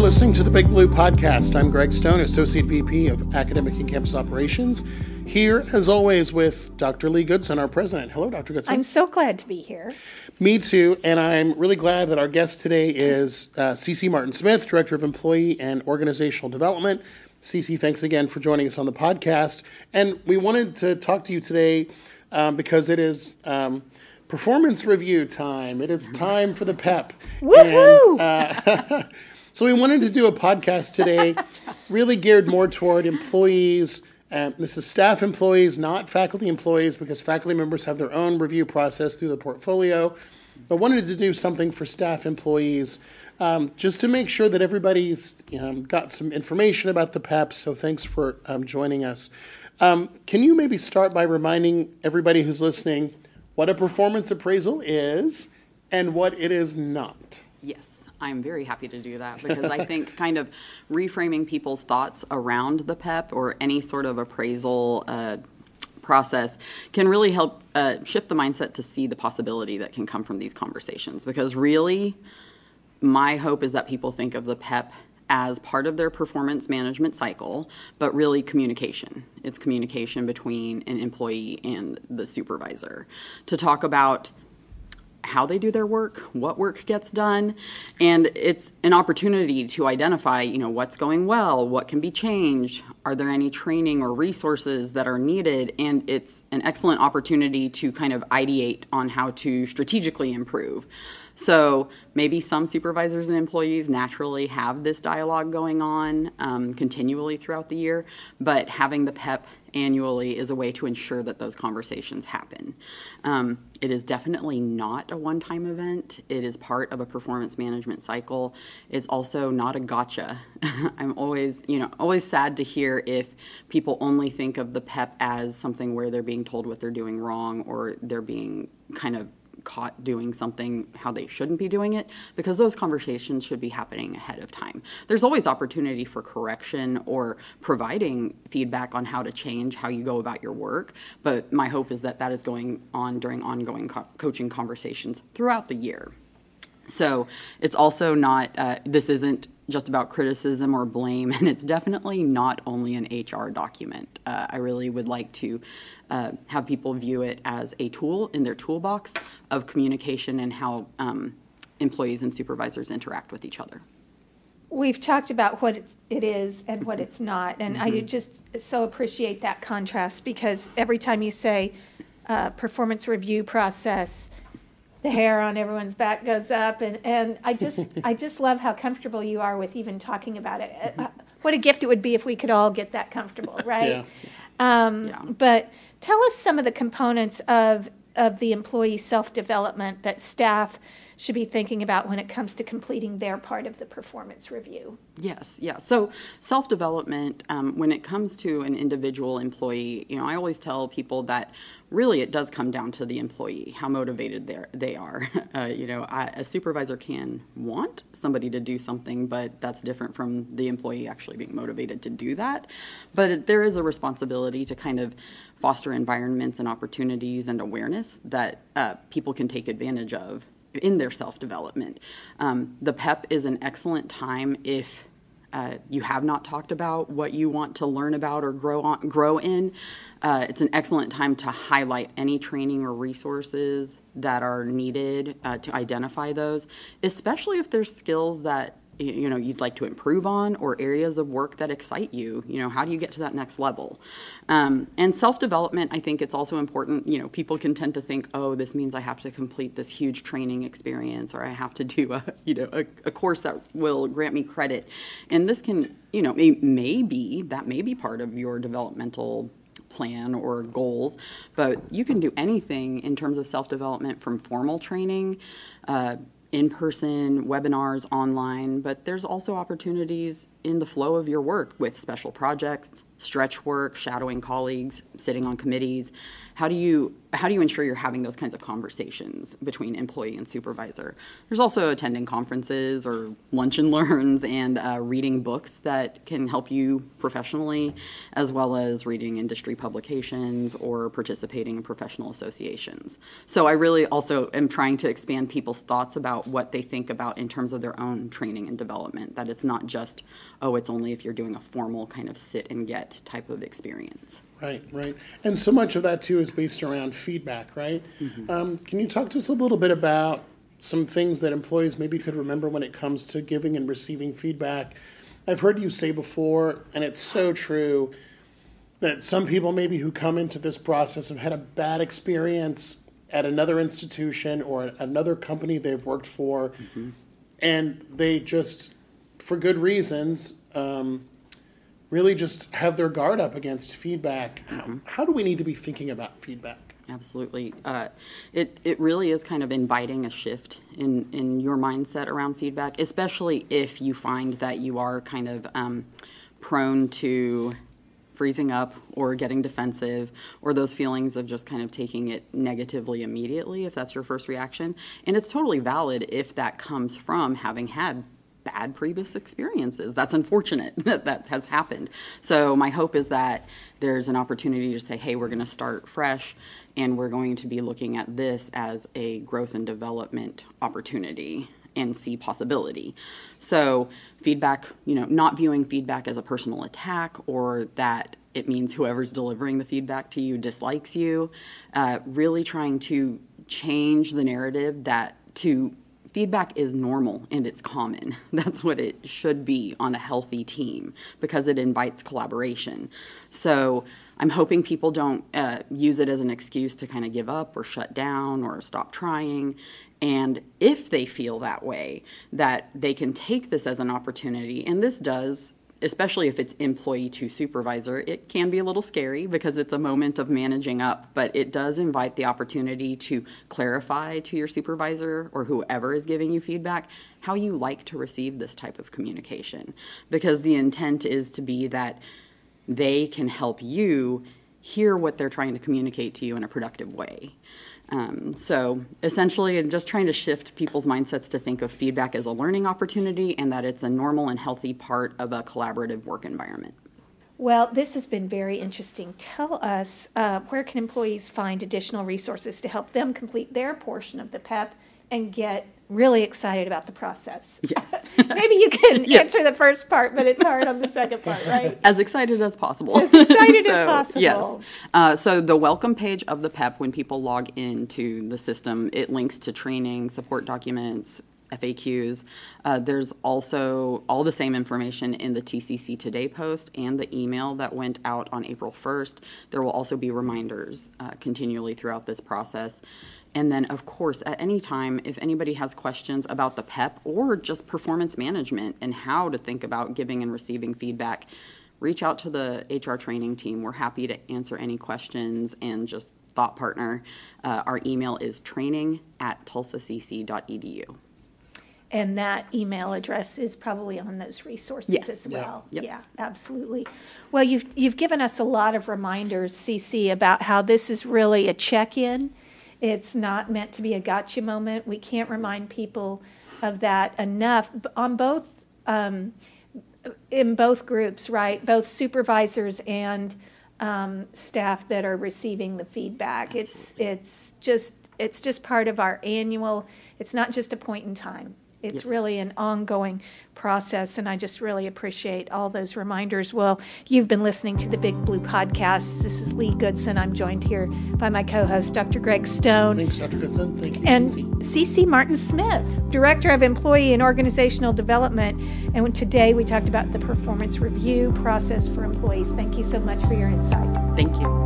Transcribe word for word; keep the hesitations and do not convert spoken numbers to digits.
listening to the Big Blue Podcast. I'm Greg Stone, Associate V P of Academic and Campus Operations, here, as always, with Doctor Lee Goodson, our president. Hello, Doctor Goodson. I'm so glad to be here. Me too, and I'm really glad that our guest today is uh, Cece Martin-Smith, Director of Employee and Organizational Development. Cece, thanks again for joining us on the podcast. And we wanted to talk to you today um, because it is um, performance review time. It is time for the P E P. Woohoo! And, uh, so we wanted to do a podcast today really geared more toward employees. Um, this is staff employees, not faculty employees, because faculty members have their own review process through the portfolio. But wanted to do something for staff employees um, just to make sure that everybody's um, got some information about the P E P. So thanks for um, joining us. Um, can you maybe start by reminding everybody who's listening what a performance appraisal is and what it is not? Yes. I'm very happy to do that because I think kind of reframing people's thoughts around the P E P or any sort of appraisal uh, process can really help uh, shift the mindset to see the possibility that can come from these conversations. Because really, my hope is that people think of the P E P as part of their performance management cycle, but really communication. It's communication between an employee and the supervisor to talk about how they do their work, what work gets done, and it's an opportunity to identify, you know, what's going well, what can be changed, are there any training or resources that are needed, and it's an excellent opportunity to kind of ideate on how to strategically improve. So maybe some supervisors and employees naturally have this dialogue going on um, continually throughout the year, but having the P E P annually is a way to ensure that those conversations happen. Um, it is definitely not a one-time event. It is part of a performance management cycle. It's also not a gotcha. I'm always, you know, always sad to hear if people only think of the P E P as something where they're being told what they're doing wrong or they're being kind of caught doing something how they shouldn't be doing it, because those conversations should be happening ahead of time. There's always opportunity for correction or providing feedback on how to change how you go about your work, but my hope is that that is going on during ongoing co- coaching conversations throughout the year. So it's also not, uh, this isn't just about criticism or blame, and it's definitely not only an H R document. Uh, I really would like to uh, have people view it as a tool in their toolbox of communication and how um, employees and supervisors interact with each other. We've talked about what it is and what it's not, and mm-hmm. I just so appreciate that contrast, because every time you say uh, performance review process, the hair on everyone's back goes up, and, and I just I just love how comfortable you are with even talking about it. Uh, what a gift it would be if we could all get that comfortable, right? Yeah. Um, yeah. But tell us some of the components of of the employee self-development that staff should be thinking about when it comes to completing their part of the performance review. Yes, yeah. So self-development, um, when it comes to an individual employee, you know, I always tell people that really it does come down to the employee, how motivated they're, they are. Uh, you know, I, a supervisor can want somebody to do something, but that's different from the employee actually being motivated to do that. But it, there is a responsibility to kind of foster environments and opportunities and awareness that uh, people can take advantage of in their self-development. Um, the P E P is an excellent time if uh, you have not talked about what you want to learn about or grow on, grow in. Uh, it's an excellent time to highlight any training or resources that are needed uh, to identify those, especially if there's skills that you know you'd like to improve on or areas of work that excite you. You know, how do you get to that next level? Um, and self-development, I think it's also important. You know, people can tend to think, oh, this means I have to complete this huge training experience, or I have to do a you know a, a course that will grant me credit. And this can, you know, may, may be that may be part of your developmental plan or goals, but you can do anything in terms of self-development, from formal training, uh, in-person webinars, online, but there's also opportunities in the flow of your work with special projects, stretch work, shadowing colleagues, sitting on committees. How do you how do you ensure you're having those kinds of conversations between employee and supervisor? There's also attending conferences or lunch and learns and uh, reading books that can help you professionally, as well as reading industry publications or participating in professional associations. So I really also am trying to expand people's thoughts about what they think about in terms of their own training and development, that it's not just, oh, it's only if you're doing a formal kind of sit and get type of experience. Right, right. And so much of that, too, is based around feedback, right? Mm-hmm. Um, can you talk to us a little bit about some things that employees maybe could remember when it comes to giving and receiving feedback? I've heard you say before, and it's so true, that some people maybe who come into this process have had a bad experience at another institution or another company they've worked for, mm-hmm. and they just, for good reasons, um, really just have their guard up against feedback. Mm-hmm. How do we need to be thinking about feedback? Absolutely. Uh, it, it really is kind of inviting a shift in, in your mindset around feedback, especially if you find that you are kind of um, prone to freezing up or getting defensive, or those feelings of just kind of taking it negatively immediately, if that's your first reaction. And it's totally valid if that comes from having had bad previous experiences. That's unfortunate that that has happened. So my hope is that there's an opportunity to say, hey, we're going to start fresh, and we're going to be looking at this as a growth and development opportunity and see possibility. So feedback, you know, not viewing feedback as a personal attack or that it means whoever's delivering the feedback to you dislikes you, uh, really trying to change the narrative that to feedback is normal and it's common. That's what it should be on a healthy team because it invites collaboration. So I'm hoping people don't uh, use it as an excuse to kind of give up or shut down or stop trying. And if they feel that way, that they can take this as an opportunity. And this does, especially if it's employee to supervisor, it can be a little scary because it's a moment of managing up, but it does invite the opportunity to clarify to your supervisor or whoever is giving you feedback how you like to receive this type of communication. Because the intent is to be that they can help you hear what they're trying to communicate to you in a productive way. Um, so essentially, I'm just trying to shift people's mindsets to think of feedback as a learning opportunity and that it's a normal and healthy part of a collaborative work environment. Well, this has been very interesting. Tell us, uh, where can employees find additional resources to help them complete their portion of the P E P and get really excited about the process? Yes. Maybe you can yes. answer the first part, but it's hard on the second part, right? As excited as possible. As excited so, as possible. Yes. Uh, so the welcome page of the P E P, when people log into the system, it links to training, support documents, F A Qs. Uh, there's also all the same information in the T C C Today post and the email that went out on April first. There will also be reminders uh, continually throughout this process. And then, of course, at any time, if anybody has questions about the P E P or just performance management and how to think about giving and receiving feedback, reach out to the H R training team. We're happy to answer any questions and just thought partner. Uh, our email is training at tulsa c c dot e d u. And that email address is probably on those resources yes. as well. Yep. Yeah, absolutely. Well, you've you've given us a lot of reminders, C C, about how this is really a check-in. It's not meant to be a gotcha moment. We can't remind people of that enough on both um, in both groups, right? Both supervisors and um, staff that are receiving the feedback. Absolutely. It's it's just it's just part of our annual. It's not just a point in time. It's yes. really an ongoing process, and I just really appreciate all those reminders. Well, you've been listening to the Big Blue Podcast. This is Lee Goodson. I'm joined here by my co-host, Doctor Greg Stone. Thanks, Doctor Goodson. Thank you, and Cece. Cece Martin-Smith, Director of Employee and Organizational Development. And today we talked about the performance review process for employees. Thank you so much for your insight. Thank you.